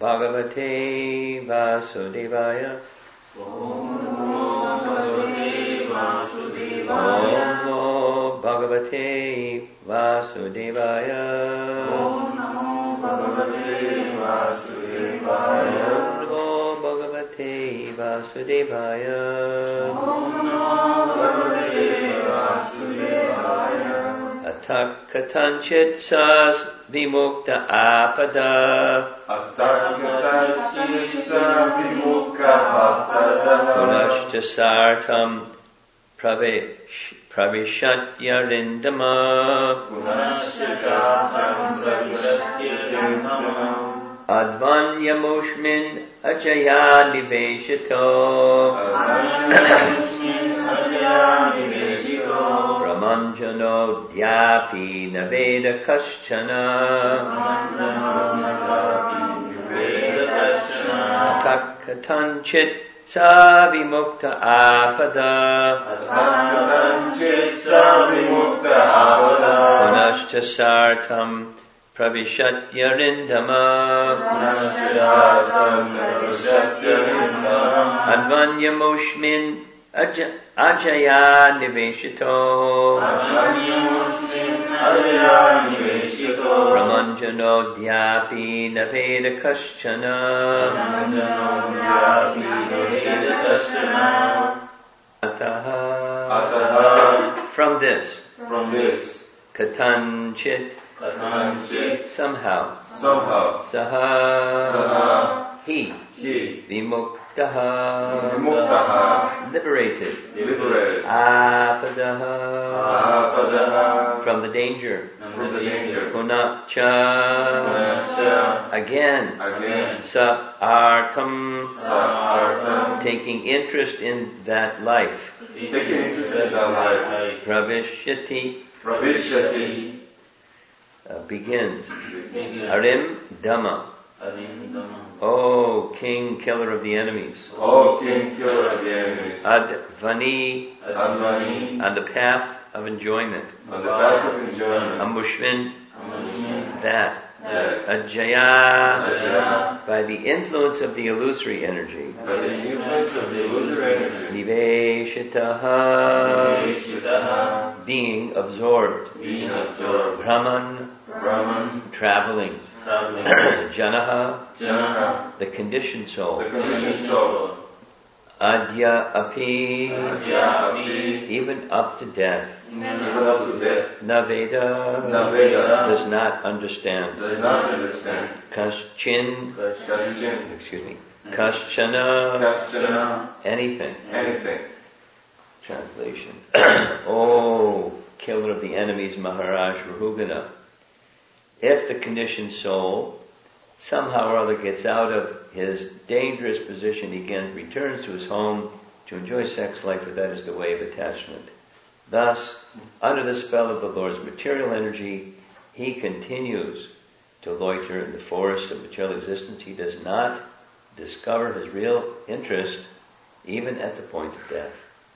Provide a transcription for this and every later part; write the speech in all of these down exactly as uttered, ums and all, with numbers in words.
Bhagavate Vasudevaya. Om Namo Bhagavate Vasudevaya. Om Namo Bhagavate Vasudevaya. Om Namo Bhagavate Vasudevaya. Om Namo Bhagavate Vasudevaya. Om Namo Bhagavate Vasudevaya. Atak katanchit sas vimukta apada. Atak katanchit sas vimukta apada. Punashcha sartam pravish, pravishatya rindama. Punashcha sartam pravishatya rindama. Advanyamushmin ajaya niveshito. Advanyamushmin ajaya niveshito. Pramanjano dhyapi naveda kaschana. Atakatanchit savimukta apada. Atakatanchit savimukta apada. Punashcha sartam pravishatya rindama. Punashcha sartam pravishatya rindama. Advanyamushmin Ajaya niveshito. Advanyamushmin ajaya niveshito. Pramanjano dhyapi naveda kaschana. Pramanjano dhyapi naveda kaschana. Ataha. Ataha. From this. From this. Katanchit. Katanchit. Somehow. Somehow. Saha. Saha. He. He. Vimuktaha. Vimuktaha. Liberated. Liberated. Apadaha. Apadaha. From the danger. From the danger. Punacha. Punacha. Again. Again. Sa artam. Sa-artam. Taking interest in that life. Taking interest in that life. Pravishyati. Pravishyati. Uh, begins. Begins. Arim Dhamma. Arim Dhamma. O King, killer of the enemies. O King, killer of the enemies. Advani. Advani. On the path of enjoyment. On the path of enjoyment. Amushmin. Amushmin. That. That. Ajaya. Ajaya. By the influence of the illusory energy. By the influence of the illusory energy. Niveshitaha. Niveshitaha. Being absorbed. Being absorbed. Brahman. Brahman. Traveling. Traveling. Janaha. Janaha. The conditioned soul. The conditioned soul. Adya api. Adya api. Even up to death. Even up to death. Naveda. Naveda. Does not understand. Does not understand. Kaschin. Kaschin. Excuse me. Kaschana. Kaschana. Anything. Anything. Translation. Oh, killer of the enemies, Maharaj Rahugana. If the conditioned soul somehow or other gets out of his dangerous position, he again returns to his home to enjoy sex life, for that is the way of attachment. Thus, under the spell of the Lord's material energy, he continues to loiter in the forest of material existence. He does not discover his real interest even at the point of death.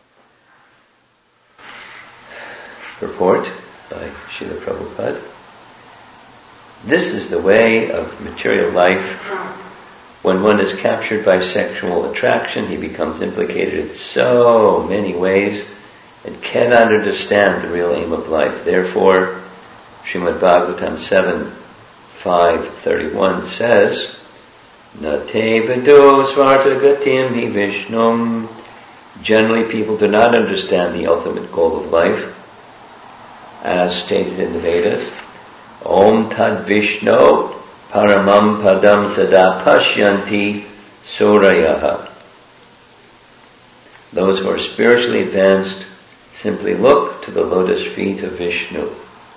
Purport by Srila Prabhupada. This is the way of material life. When one is captured by sexual attraction, he becomes implicated in so many ways and cannot understand the real aim of life. Therefore, Srimad Bhagavatam seven, five, thirty-one says, Nate vido svarta gatim hi vishnum. Generally, people do not understand the ultimate goal of life, as stated in the Vedas. Om tad Vishno paramam padam sada pashyanti surayaha. Those who are spiritually advanced simply look to the lotus feet of Vishnu.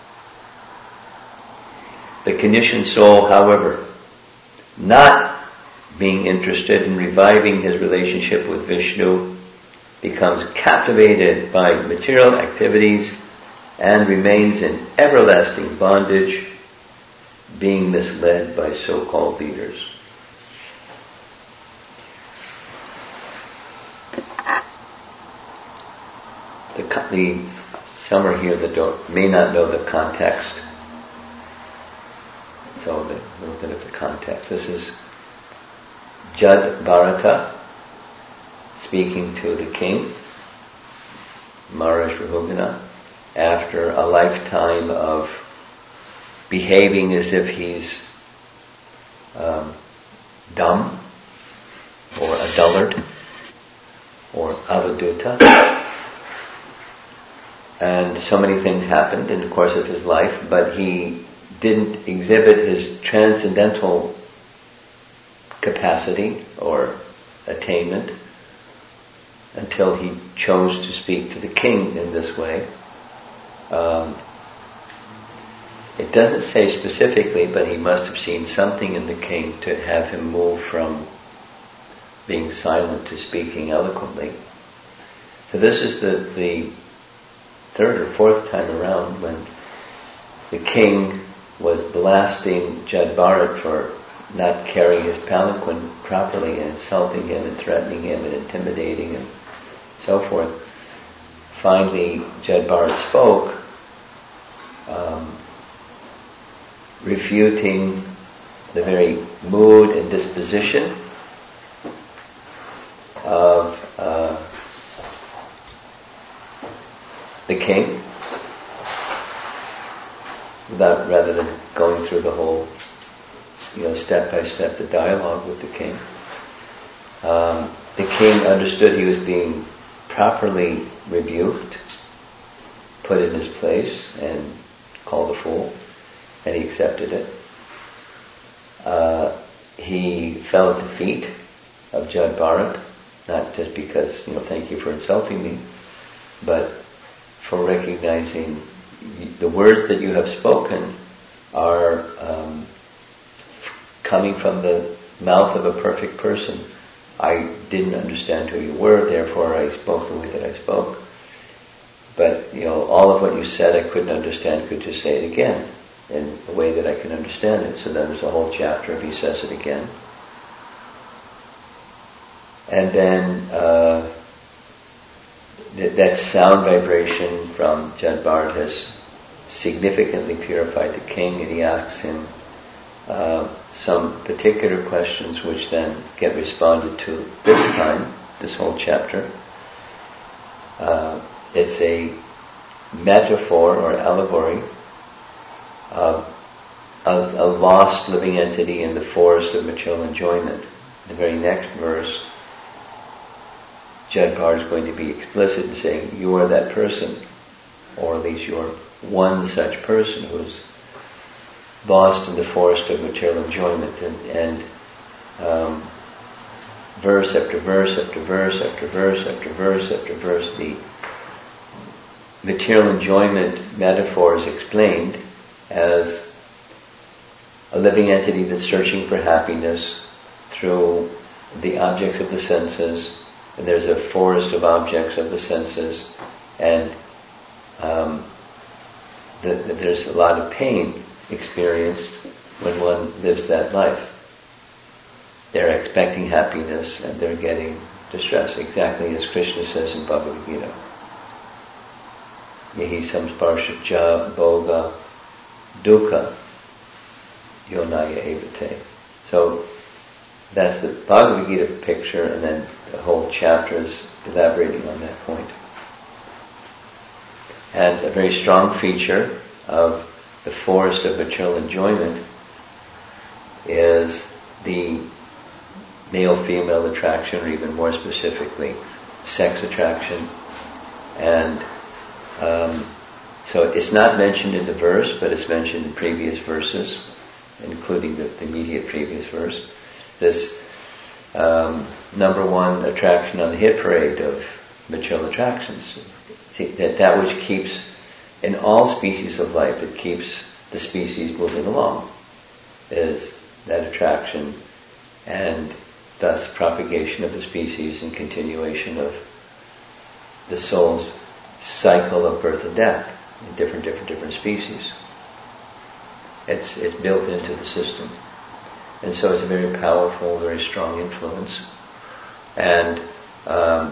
The conditioned soul, however, not being interested in reviving his relationship with Vishnu, becomes captivated by material activities and remains in everlasting bondage, being misled by so-called leaders. The, the some are here that don't, may not know the context. So the, a little bit of the context. This is Jad Bharata, speaking to the king, Maharaj Rahugana, after a lifetime of behaving as if he's um, dumb, or a dullard, or avaduta. And so many things happened in the course of his life, but he didn't exhibit his transcendental capacity or attainment until he chose to speak to the king in this way. Um, it doesn't say specifically, but he must have seen something in the king to have him move from being silent to speaking eloquently. So this is the, the third or fourth time around when the king was blasting Jad Bharat for not carrying his palanquin properly and insulting him and threatening him and intimidating him, so forth. Finally, Jad Bharat spoke, um, refuting the very mood and disposition of uh, the king, without rather than going through the whole, you know, step by step, the dialogue with the king. Um, the king understood he was being properly rebuked, put in his place, and called a fool, and he accepted it. Uh, he fell at the feet of Jad Bharat, not just because, you know, thank you for insulting me, but for recognizing the words that you have spoken are um, coming from the mouth of a perfect person. I didn't understand who you were, therefore I spoke the way that I spoke. But, you know, all of what you said I couldn't understand, could you say it again in a way that I can understand it? So then there's a whole chapter of he says it again. And then uh, th- that sound vibration from Jad Bharat has significantly purified the king, and he asks him uh, some particular questions which then get responded to this time, this whole chapter. Uh, it's a metaphor or allegory of a, a lost living entity in the forest of material enjoyment. The very next verse, Jad Bharat is going to be explicit in saying, you are that person, or at least you're one such person who's lost in the forest of material enjoyment. And, and um, verse after verse after verse after verse after verse after verse, the material enjoyment metaphor is explained as a living entity that's searching for happiness through the objects of the senses, and there's a forest of objects of the senses, and um, the, the, there's a lot of pain experienced when one lives that life. They're expecting happiness and they're getting distress, exactly as Krishna says in Bhagavad Gita. Yahi samsparsha ja bhoga dukkha yonaya evate. So that's the Bhagavad Gita picture, and then the whole chapter is elaborating on that point. And a very strong feature of the forest of material enjoyment is the male-female attraction, or even more specifically, sex attraction. And um, so it's not mentioned in the verse, but it's mentioned in previous verses, including the, the immediate previous verse. This um, number one attraction on the hit parade of material attractions, that that which keeps, in all species of life, it keeps the species moving along, is that attraction, and thus propagation of the species and continuation of the soul's cycle of birth and death in different, different, different species. It's it's built into the system, and so it's a very powerful, very strong influence. And um,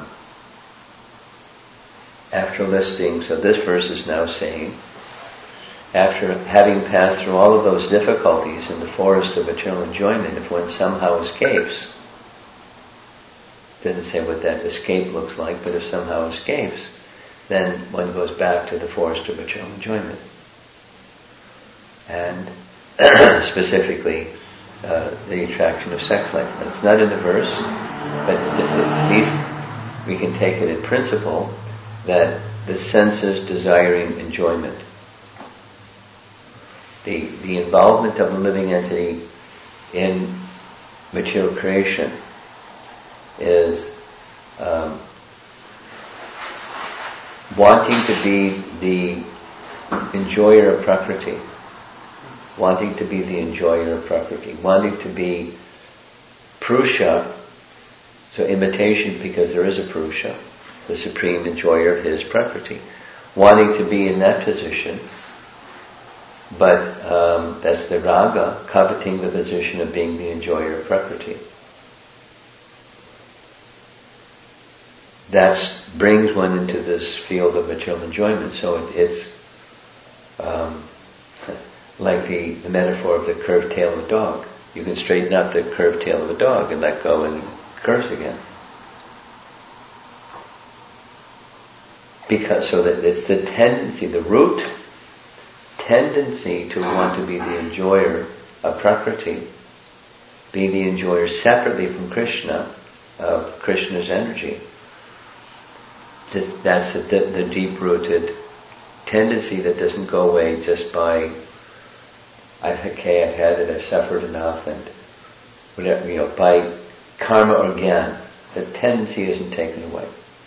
after listing, so this verse is now saying, after having passed through all of those difficulties in the forest of eternal enjoyment, if one somehow escapes doesn't say what that escape looks like, but if somehow escapes, then one goes back to the forest of material enjoyment. And specifically, uh, the attraction of sex life. It's not in the verse, but at least we can take it in principle that the senses desiring enjoyment. The, the involvement of a living entity in material creation is um, wanting to be the enjoyer of Prakriti, wanting to be the enjoyer of Prakriti, wanting to be Purusha, so imitation because there is a Purusha, the supreme enjoyer of his Prakriti, wanting to be in that position, but um, that's the raga, coveting the position of being the enjoyer of Prakriti. That brings one into this field of material enjoyment. So it, it's um, like the, the metaphor of the curved tail of a dog. You can straighten up the curved tail of a dog and let go and it curves again. Because so that it's the tendency, the root tendency to want to be the enjoyer of Prakriti, be the enjoyer separately from Krishna, of Krishna's energy. That's the, the deep-rooted tendency that doesn't go away just by, I've okay, I've had it, I've suffered enough, and whatever, you know, by karma or gyan. The tendency isn't taken away.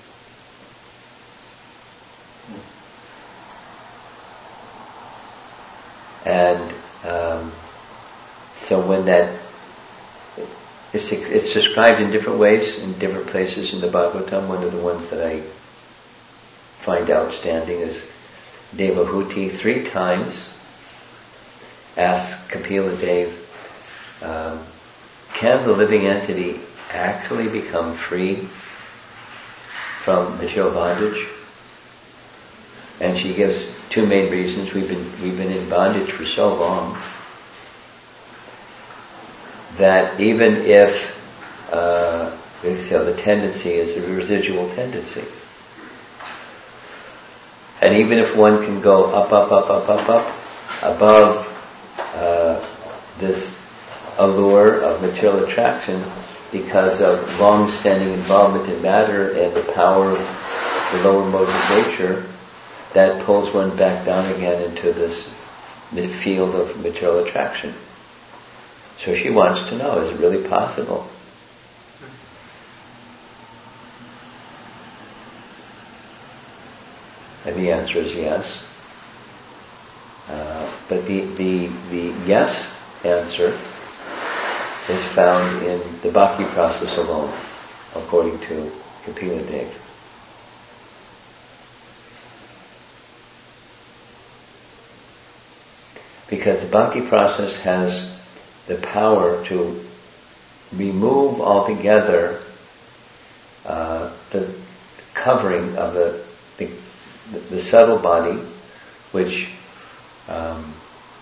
And um, so when that, it's, it's described in different ways, in different places in the Bhagavatam. One of the ones that I find outstanding is Devahuti three times asks Kapila Dev, um, can the living entity actually become free from material bondage? And she gives two main reasons. We've been we've been in bondage for so long that even if uh, you know, the tendency is a residual tendency, and even if one can go up, up, up, up, up, up above uh, this allure of material attraction because of long-standing involvement in matter and the power of the lower modes of nature, that pulls one back down again into this field of material attraction. So she wants to know, is it really possible? And the answer is yes. Uh, but the, the, the yes answer is found in the bhakti process alone, according to Kapila Dev. Because the bhakti process has the power to remove altogether uh, the covering of the, the the subtle body, which um,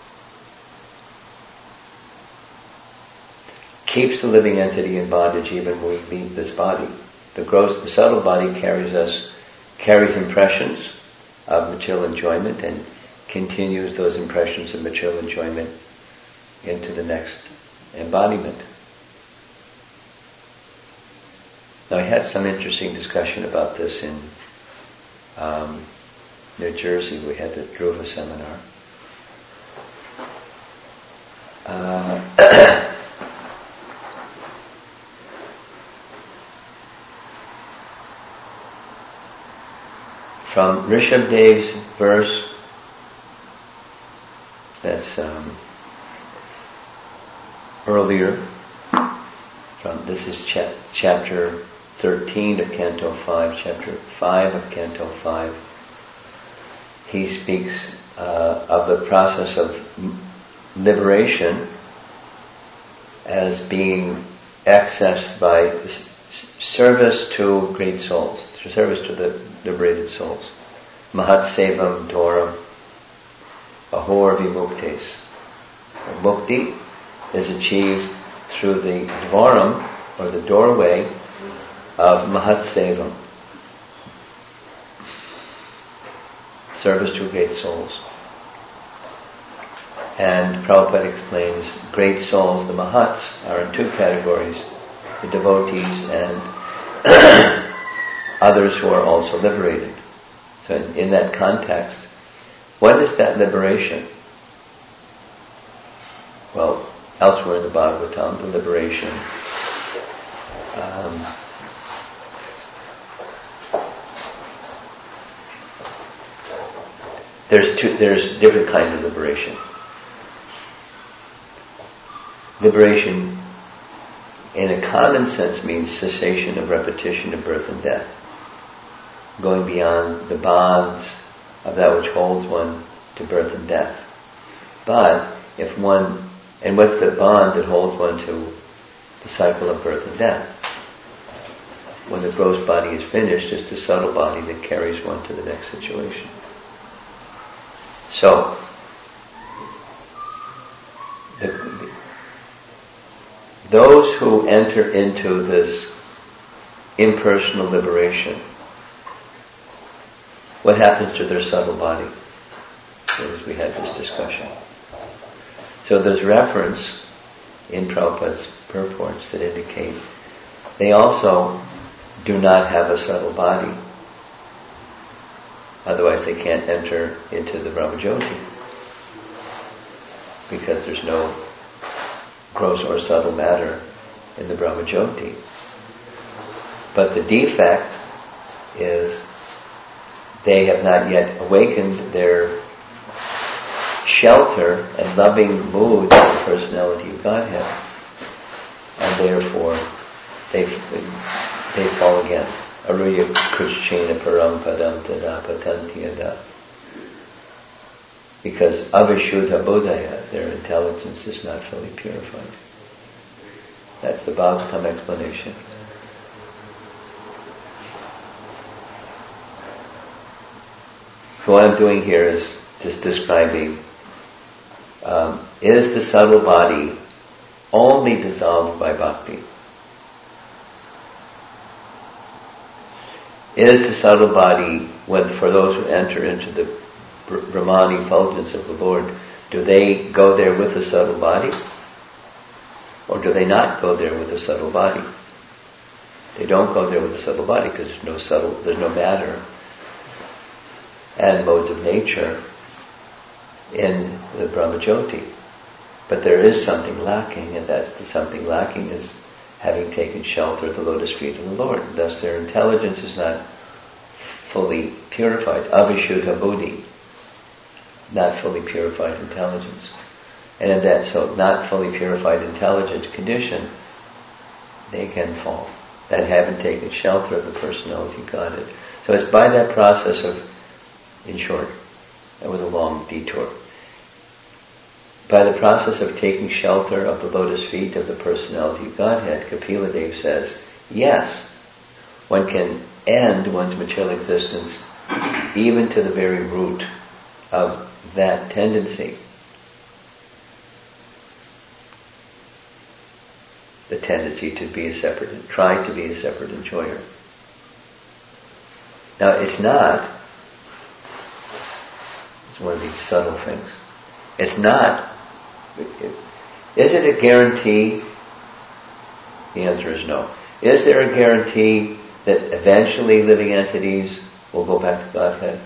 keeps the living entity in bondage even when we leave this body. The gross, the subtle body carries us, carries impressions of material enjoyment and continues those impressions of material enjoyment into the next embodiment. Now, I had some interesting discussion about this in um, New Jersey. We had the Dhruva seminar. Uh, from Rishabh Dev's verse, that's um, earlier. From this is cha- chapter thirteen of Canto five, chapter five of Canto five. He speaks uh, of the process of liberation as being accessed by s- service to great souls, service to the liberated souls. Mahat Sevam Dwaram Ahor Vimuktes. Mukti is achieved through the dwaram, or the doorway, of Mahat Seva, service to great souls. And Prabhupada explains great souls, the Mahats, are in two categories, the devotees and others who are also liberated. So in, in that context, what is that liberation? Well, elsewhere in the Bhagavatam, the liberation um, there's two, there's different kinds of liberation. Liberation, in a common sense, means cessation of repetition of birth and death, going beyond the bonds of that which holds one to birth and death. But if one, and what's the bond that holds one to the cycle of birth and death? When the gross body is finished, it's the subtle body that carries one to the next situation. So, the, those who enter into this impersonal liberation, what happens to their subtle body? As we had this discussion. So there's reference in Prabhupada's purports that indicate they also do not have a subtle body. Otherwise they can't enter into the Brahmajyoti, because there's no gross or subtle matter in the Brahmajyoti. But the defect is they have not yet awakened their shelter and loving mood of the personality of Godhead, and therefore they they fall again. Aruya Krishna Param Padam Tada Patanti Yada. Because Avishuddha Bodhaya, their intelligence is not fully purified. That's the Bhagavatam explanation. So what I'm doing here is just describing, um, is the subtle body only dissolved by bhakti? Is the subtle body, when for those who enter into the Brahman effulgence of the Lord, do they go there with the subtle body? Or do they not go there with the subtle body? They don't go there with the subtle body because there's no subtle, there's no matter and modes of nature in the Brahmajyoti. But there is something lacking, and that's the something lacking is having taken shelter at the lotus feet of the Lord. Thus their intelligence is not fully purified. Avishuddha buddhi, not fully purified intelligence. And in that so not fully purified intelligence condition, they can fall. That haven't taken shelter of the personality of Godhead. So it's by that process of, in short, that was a long detour. By the process of taking shelter of the lotus feet of the personality of Godhead, Kapila Dev says, yes, one can end one's material existence even to the very root of that tendency. The tendency to be a separate, try to be a separate enjoyer. Now it's not, it's one of these subtle things. It's not, is it a guarantee? The answer is no. Is there a guarantee that eventually living entities will go back to Godhead?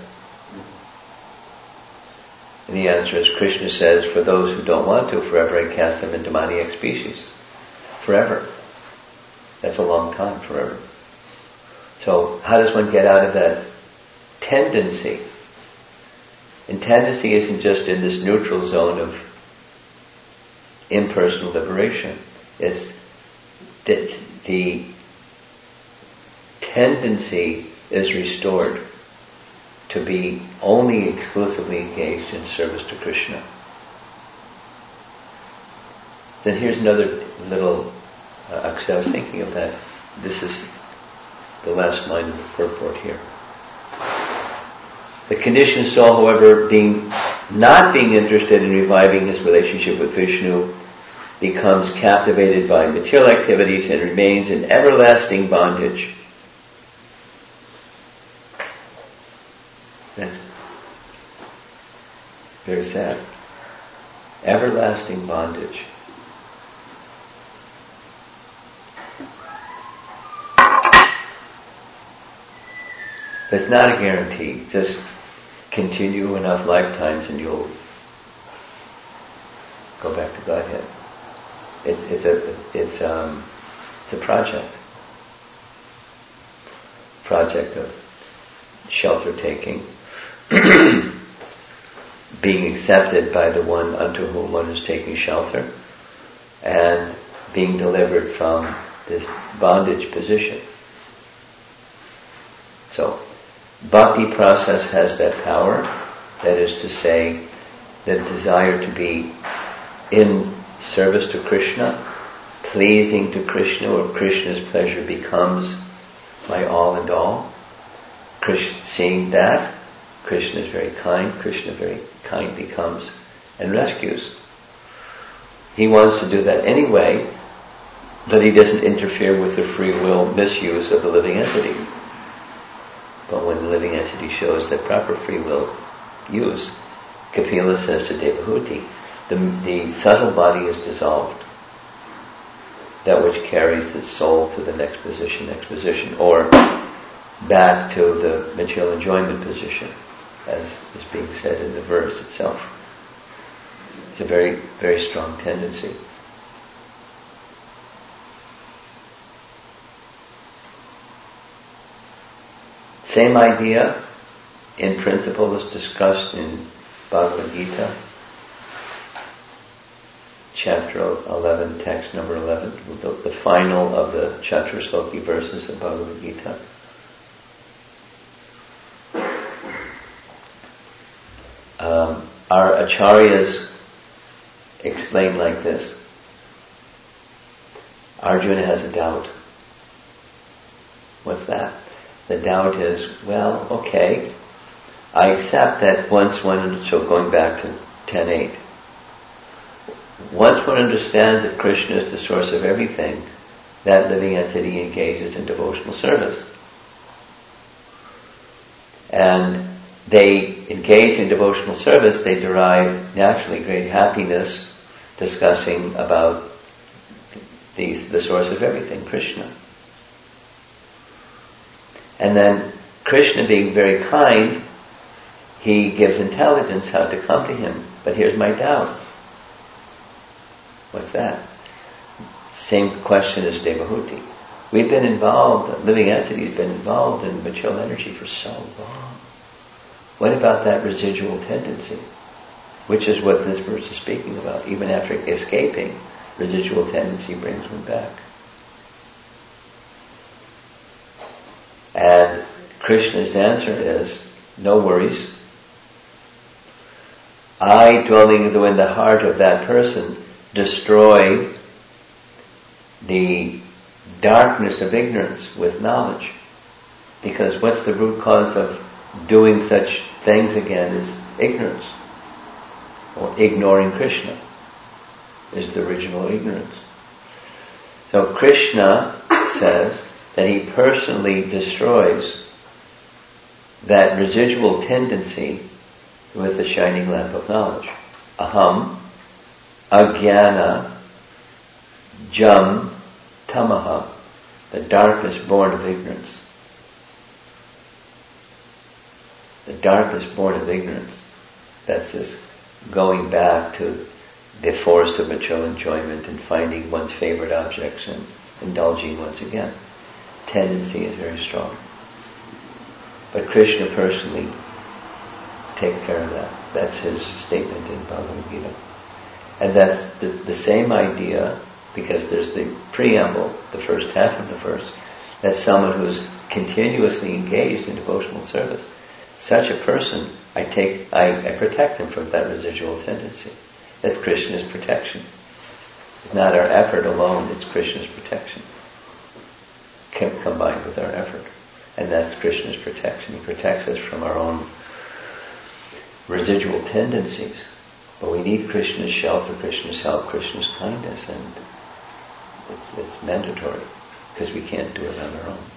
And the answer is, Krishna says, for those who don't want to, forever I cast them into demoniac species. Forever. That's a long time, forever. So how does one get out of that tendency? And tendency isn't just in this neutral zone of impersonal liberation. It's that the tendency is restored to be only exclusively engaged in service to Krishna. Then here's another little, uh, actually I was thinking of that. This is the last line of the purport here. The conditioned soul, however, being not being interested in reviving his relationship with Vishnu, becomes captivated by material activities and remains in everlasting bondage very sad. Everlasting bondage. It's not a guarantee. Just continue enough lifetimes and you'll go back to Godhead. It, it's a it's um it's a project. Project of shelter taking, being accepted by the one unto whom one is taking shelter, and being delivered from this bondage position. So, bhakti process has that power, that is to say, the desire to be in service to Krishna, pleasing to Krishna, or Krishna's pleasure becomes my all and all. Krishna, seeing that, Krishna is very kind, Krishna very kindly comes and rescues. He wants to do that anyway, but he doesn't interfere with the free will misuse of the living entity. But when the living entity shows that proper free will use, Kapila says to Devahuti, the, the subtle body is dissolved. That which carries the soul to the next position, next position, or back to the material enjoyment position, as is being said in the verse itself. It's a very, very strong tendency. Same idea, in principle, is discussed in Bhagavad Gita, chapter eleven, text number eleven, the, the final of the Chaturshloki verses of Bhagavad Gita. Um, our acharyas explain like this. Arjuna has a doubt. What's that? The doubt is, well, okay, I accept that once one, so going back to ten eight, once one understands that Krishna is the source of everything, that living entity engages in devotional service. And they engage in devotional service, they derive naturally great happiness discussing about the, the source of everything, Krishna. And then Krishna, being very kind, he gives intelligence how to come to him. But here's my doubt. What's that? Same question as Devahuti. We've been involved, living entity has been involved in material energy for so long. What about that residual tendency? Which is what this verse is speaking about. Even after escaping, residual tendency brings one back. And Krishna's answer is, no worries. I, dwelling in the heart of that person, destroy the darkness of ignorance with knowledge. Because what's the root cause of doing such things again is ignorance. Or ignoring Krishna is the original ignorance. So Krishna says that he personally destroys that residual tendency with the shining lamp of knowledge. Aham, ajnana, jam, tamaha, the darkness born of ignorance. The darkness born of ignorance. That's this going back to the forest of material enjoyment and finding one's favorite objects and indulging once again. Tendency is very strong. But Krishna personally takes care of that. That's his statement in Bhagavad Gita. And that's the, the same idea, because there's the preamble, the first half of the verse, that someone who's continuously engaged in devotional service, such a person, I take, I, I protect him from that residual tendency. That's Krishna's protection. It's not our effort alone, it's Krishna's protection. Combined with our effort. And that's Krishna's protection. He protects us from our own residual tendencies. But we need Krishna's shelter, Krishna's help, Krishna's kindness, and it's, it's mandatory, because we can't do it on our own.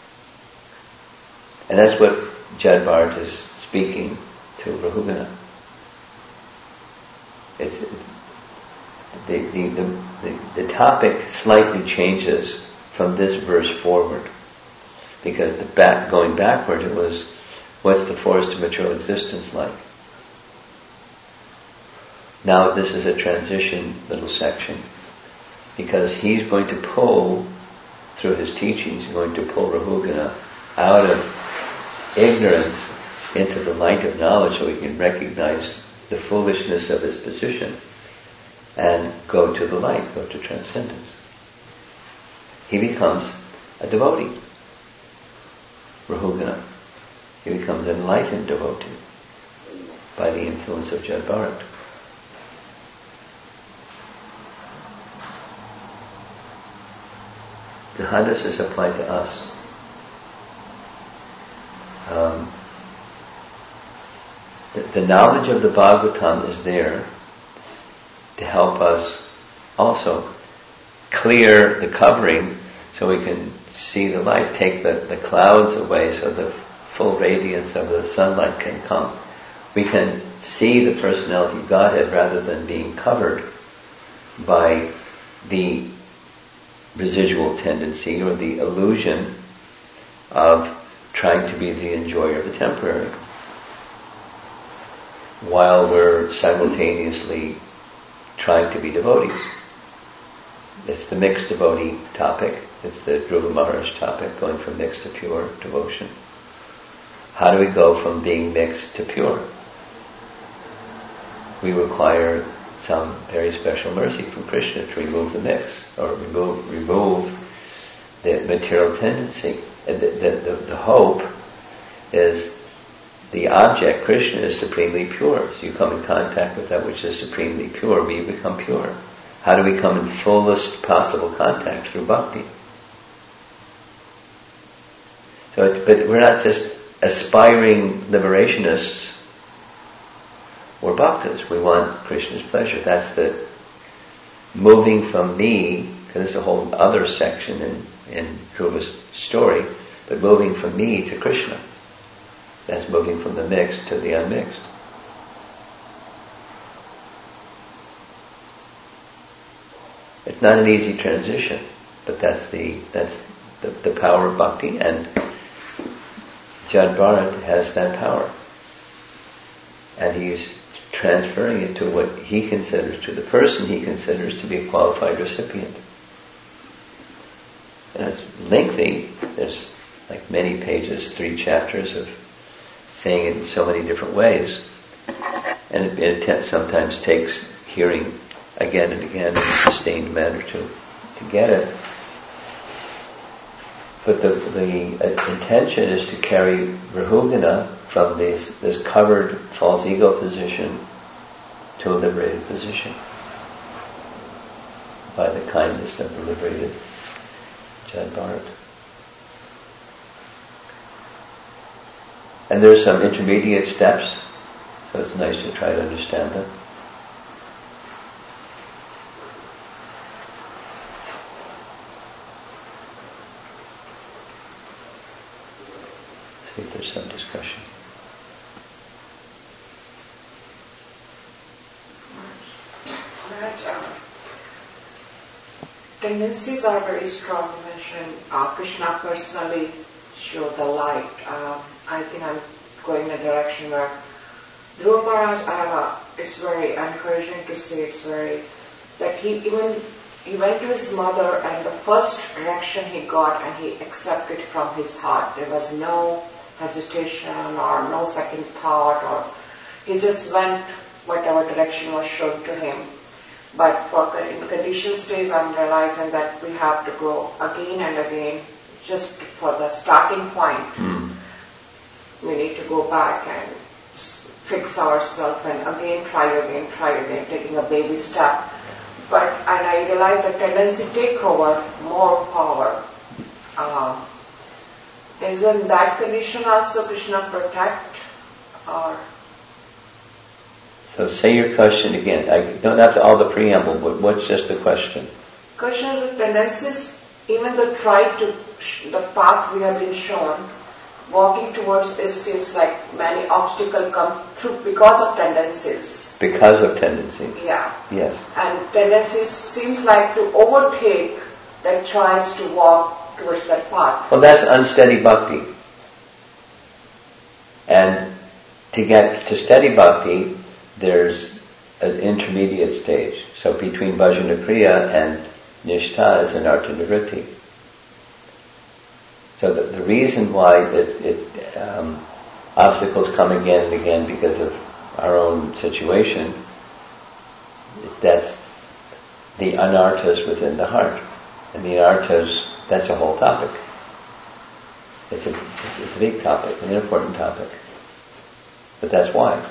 And that's what Jad Bharat is speaking to Rahugana. it's the the, the the the topic slightly changes from this verse forward, because the back going backward it was, what's the forest of material existence like? Now this is a transition little section, because he's going to pull, through his teachings, he's going to pull Rahugana out of ignorance into the light of knowledge, so he can recognize the foolishness of his position and go to the light, go to transcendence. He becomes a devotee, Rahugana. He becomes an enlightened devotee by the influence of Jad Bharat. So how does this apply to us? Um, the, the knowledge of the Bhagavatam is there to help us also clear the covering so we can see the light, take the, the clouds away so the full radiance of the sunlight can come. We can see the personality of Godhead rather than being covered by the residual tendency or the illusion of trying to be the enjoyer of the temporary, while we're simultaneously trying to be devotees. It's the mixed devotee topic. It's the Dhruva Maharaj topic, going from mixed to pure devotion. How do we go from being mixed to pure? We require some very special mercy from Krishna to remove the mix, or remove remove the material tendency. And the, the, the, the hope is the object, Krishna, is supremely pure. So you come in contact with that which is supremely pure, we become pure. How do we come in fullest possible contact? Through bhakti. So, it, but we're not just aspiring liberationists or bhaktas. We want Krishna's pleasure. That's the moving from me, because there's a whole other section in, in Dhruva's story, but moving from me to Krishna. That's moving from the mixed to the unmixed. It's not an easy transition, but that's the that's the, the power of bhakti, and Jad Bharat has that power. And he's transferring it to what he considers, to the person he considers to be a qualified recipient. And it's lengthy. There's like many pages, three chapters of saying it in so many different ways. And it, it t- sometimes takes hearing again and again in a sustained manner to, to get it. But the, the intention is to carry Rahugana from this, this covered false ego position to a liberated position by the kindness of the liberated Jad Bharat. And there's some intermediate steps, so it's nice to try to understand them. See if there's some discussion. Tendencies are very strong. You mentioned uh, Krishna personally showed the light. Um, I think I'm going in a direction where Dhruva Maharaj, I have a, it's very encouraging to see, it's very, that he even, he went to his mother and the first direction he got and he accepted from his heart. There was no hesitation or no second thought, or he just went whatever direction was shown to him. But for in conditioned states, I'm realizing that we have to go again and again just for the starting point. Mm. We need to go back and fix ourselves and again try again, try again, taking a baby step. But and I realize the tendency to take over more power. Uh, isn't that condition also Krishna protect? Or so say your question again. I don't have to, all the preamble, but what's just the question? Question is the tendencies, even though try to, sh- the path we have been shown, walking towards this seems like many obstacles come through because of tendencies. Because of tendencies. Yeah. Yes. And tendencies seems like to overtake that choice to walk towards that path. Well, that's unsteady bhakti. And to get to steady bhakti, there's an intermediate stage. So between bhajana kriya and nishtha is anartha nivritti. So the, the reason why it, it um, obstacles come again and again because of our own situation, that's the anarthas within the heart. And the anarthas, that's a whole topic. It's a, it's a big topic, an important topic. But that's why.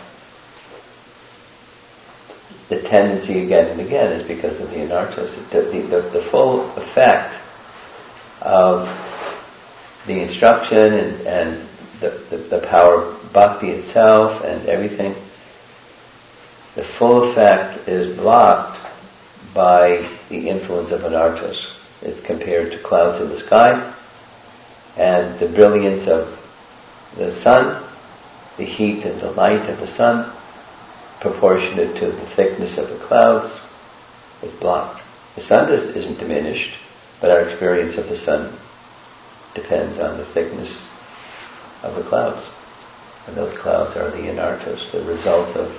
The tendency again and again is because of the anarthas. The, the, the full effect of the instruction and, and the, the, the power of bhakti itself and everything, the full effect is blocked by the influence of anarthas. It's compared to clouds in the sky and the brilliance of the sun, the heat and the light of the sun, proportionate to the thickness of the clouds, is blocked. The sun is, isn't diminished, but our experience of the sun depends on the thickness of the clouds. And those clouds are the anarthas, the results of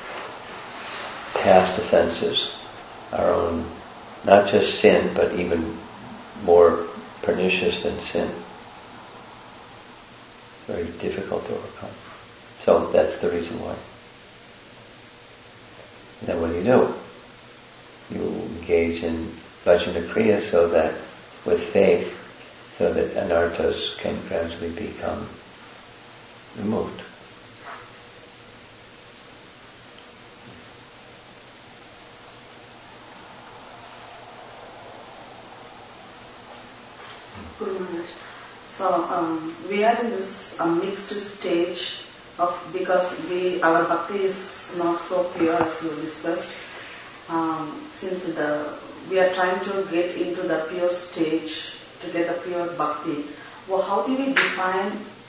past offenses, our own, not just sin, but even more pernicious than sin. Very difficult to overcome. So that's the reason why. And then what do you do? You engage in bhajana kriya so that, with faith, so that anarthas can gradually become removed. Guru Maharaj. So um, we are in this um, mixed stage of, because we our bhakti is not so pure as you discussed. Um, since the we are trying to get into the pure stage to get the pure bhakti. Well, how do we define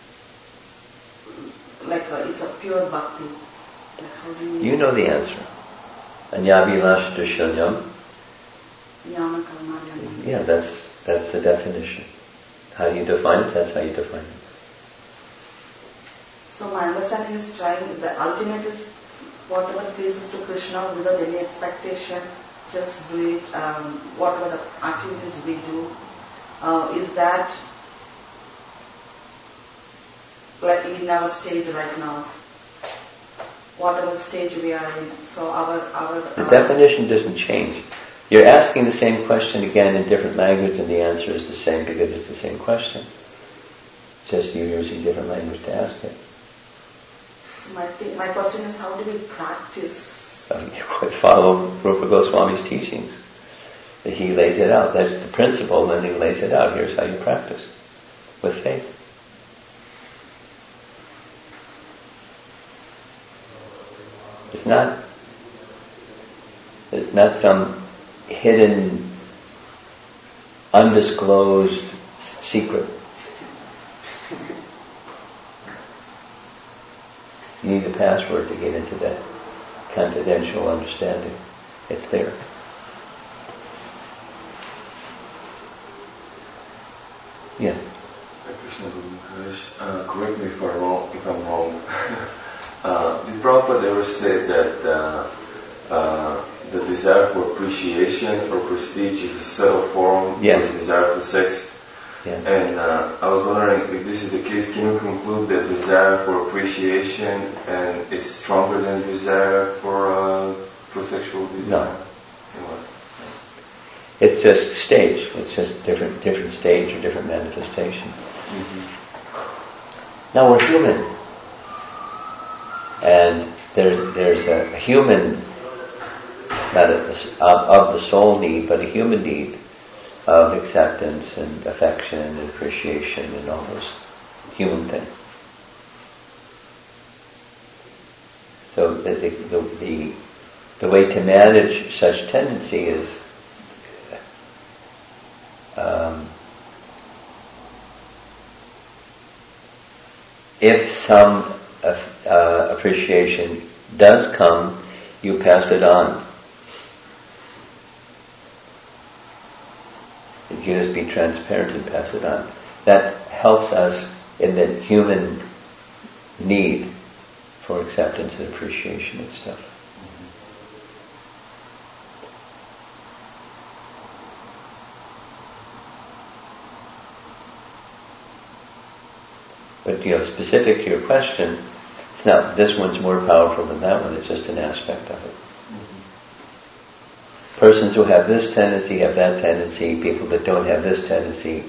like uh, it's a pure bhakti? Like how do we You know the answer. Anyabhilasha shunyam. Yama karma yama. Yeah, that's that's the definition. How do you define it? That's how you define it. So my understanding is trying, the ultimate is whatever pleases to Krishna without any expectation, just do it, um, whatever the activities we do. Uh, is that like in our stage right now? Whatever stage we are in. So our... our The our definition doesn't change. You're asking the same question again in different language and the answer is the same because it's the same question. Just you're using different language to ask it. So my, th- my question is, how do we practice? Um, you would follow Rupa Goswami's teachings. He lays it out. That's the principle, and then he lays it out. Here's how you practice with faith. It's not, it's not some hidden, undisclosed secret. You need a password to get into that confidential understanding. It's there. Yes. Krishna Guru Maharaj, uh, correct me if I'm wrong. If I'm wrong. uh, did Prabhupada ever say that uh, uh, the desire for appreciation or prestige is a subtle form Yes. of the desire for sex? Yes. And uh, I was wondering if this is the case. Can you conclude that desire for appreciation and is stronger than desire for uh, for sexual desire? No. It's just stage. It's just different different stage or different manifestation. Mm-hmm. Now we're human, and there's there's a human, not a, of, of the soul need, but a human need of acceptance and affection and appreciation and all those human things. So the the the, the, the way to manage such tendency is Um, if some uh, uh, appreciation does come, you pass it on. You just be transparent and pass it on. That helps us in the human need for acceptance and appreciation and stuff. But, you know, specific to your question, it's not, this one's more powerful than that one, it's just an aspect of it. Mm-hmm. Persons who have this tendency have that tendency, people that don't have this tendency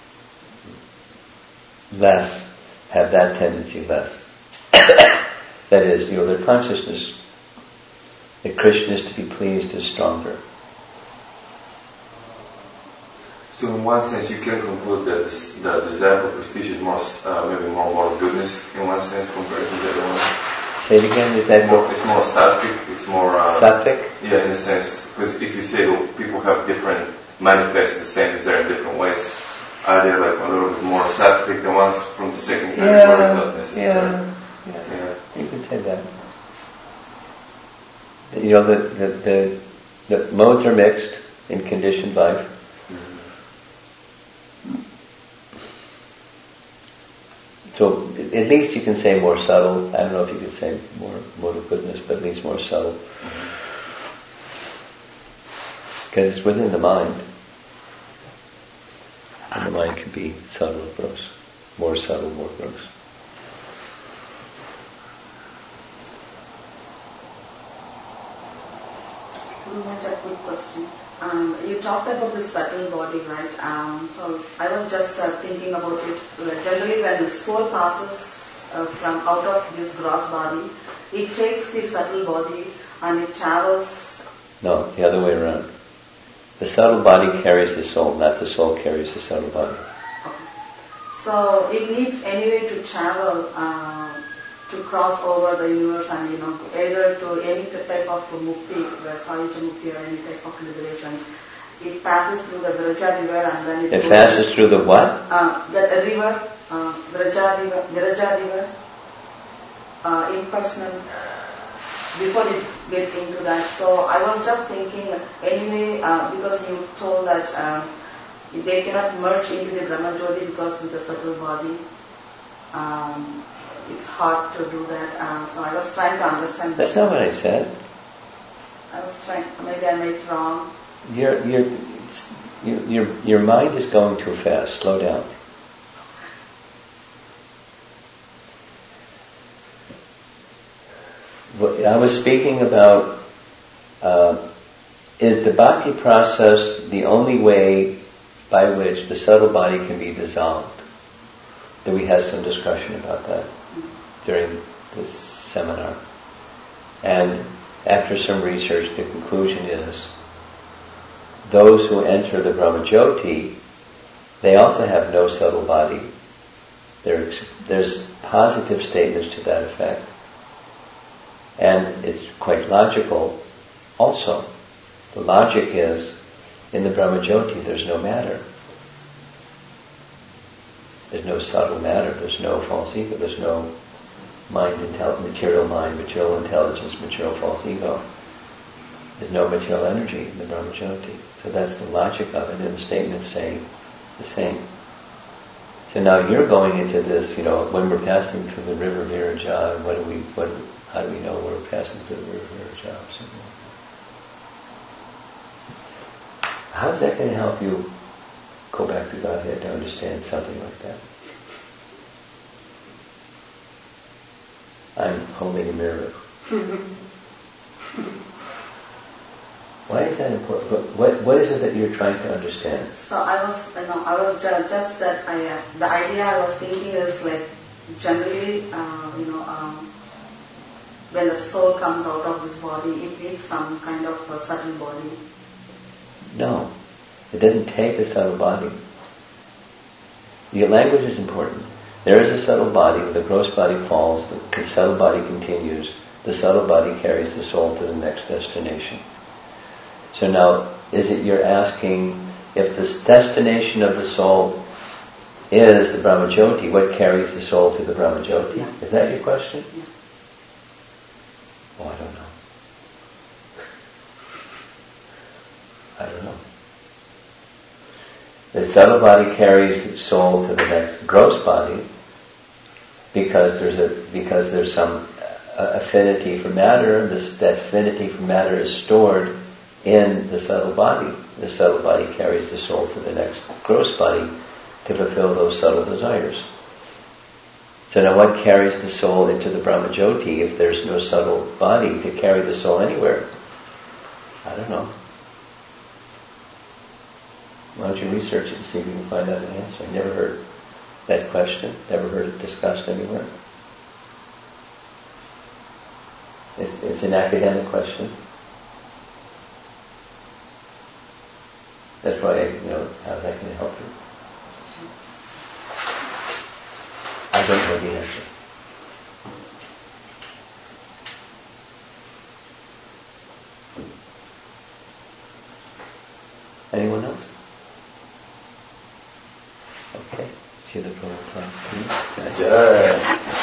less, have that tendency less. That is, you know, their consciousness that Krishna is to be pleased is stronger. So in one sense, you can conclude that this, the desire for prestige is more, uh, maybe more moral goodness in one sense compared to the other one. Say it again. Is that it's more, it's more sattvic. It's more uh, sattvic. Yeah, in a sense, because if you say well, people have different manifest the same desire in different ways, are they like a little bit more sattvic the ones from the second category? Yeah, Not necessarily. Yeah, yeah, yeah. You can say that. You know, the the the, the modes are mixed in conditioned life. So at least you can say more subtle. I don't know if you could say more mode of goodness, but at least more subtle. Because it's within the mind. And the mind can be subtle or gross. More subtle, more gross. Just a quick question. Um, you talked about the subtle body, right? Um, so I was just uh, thinking about it. Uh, generally, when the soul passes uh, from out of this gross body, it takes the subtle body and it travels. No, the other way around. The subtle body carries the soul, not the soul carries the subtle body. Okay. So it needs anyway to travel uh, to cross over the universe and, you know, either to any type of mukti, the Sayuja mukti or any type of liberations. It passes through the Viraja river and then it, it passes through the what? Uh, the river, uh, Viraja river, Viraja river, uh, impersonal, before it gets into that. So I was just thinking, anyway, uh, because you told that um, they cannot merge into the Brahma Jyoti because with the subtle body, um, it's hard to do that. Um, so I was trying to understand. That's that. Not what I said. I was trying. Maybe I made it wrong. Your your your your mind is going too fast. Slow down. I was speaking about uh, is the bhakti process the only way by which the subtle body can be dissolved? That we had some discussion about that during this seminar. And after some research, the conclusion is those who enter the Brahmajyoti, they also have no subtle body. There, there's positive statements to that effect. And it's quite logical also. The logic is, in the Brahmajyoti there's no matter. There's no subtle matter, there's no false ego, there's no mind, intel- material mind, material intelligence, material false ego. There's no material energy in the Brahmajyoti. So that's the logic of it, and the statement's saying the same. So now you're going into this, you know, when we're passing through the river Viraja, what do we, what, how do we know we're passing through the river Viraja? How's that going to help you go back to Godhead to understand something like that? I'm holding a mirror. Why is that important? What What is it that you're trying to understand? So I was, you know, I was just, just that I, uh, the idea I was thinking is like generally, uh, you know, um, when the soul comes out of this body, it needs some kind of a subtle body. No, it doesn't take a subtle body. Your language is important. There is a subtle body. When the gross body falls, the subtle body continues. The subtle body carries the soul to the next destination. So now, is it you're asking if the destination of the soul is the Brahmajyoti. What carries the soul to the Brahmajyoti? Yeah. Is that your question? Yeah. Oh, I don't know. I don't know. The subtle body carries the soul to the next gross body because there's a because there's some uh, affinity for matter, and this that affinity for matter is stored in the subtle body. The subtle body carries the soul to the next gross body to fulfill those subtle desires. So now what carries the soul into the Brahmajyoti if there's no subtle body to carry the soul anywhere? I don't know. Why don't you research it and see if you can find out an answer? I never heard that question, never heard it discussed anywhere. It's, it's an academic question. That's why, I, you know, how's that going to help you? I don't know the answer. Anyone else? Okay. See the Prabhupada. Jai.